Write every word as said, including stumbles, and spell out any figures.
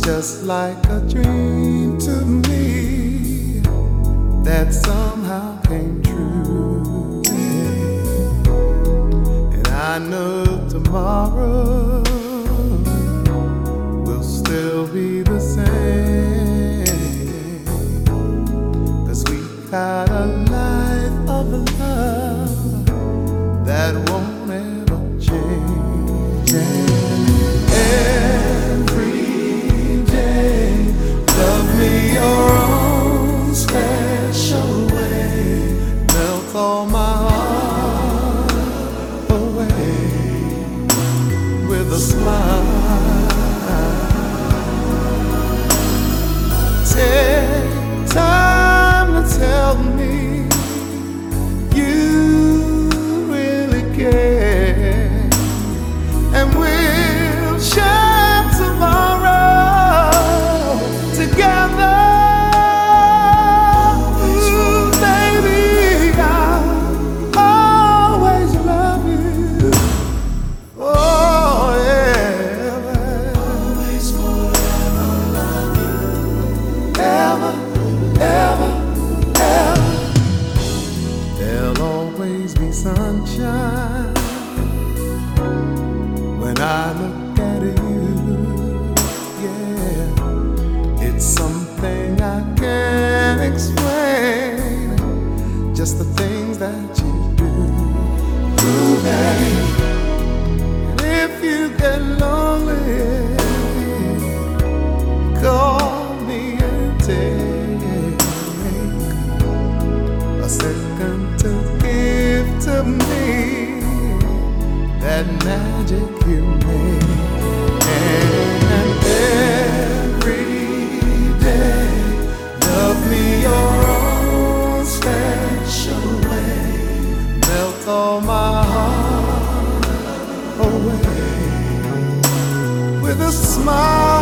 just like a dream to me that somehow came true. Yeah. And I know tomorrow will still be the same, 'cause we got a life of love that won't ever change. Yeah. Your own special way, melt all my heart away with a smile. Take time to tell me you really care, and we'll share tomorrow together. Sunshine when I look at you, yeah, it's something I can't explain, just the things that you do. Ooh, baby. And if you get lonely, call me and take a second to give to me that magic you made. And every day, love me your own special way, melt all my heart away with a smile.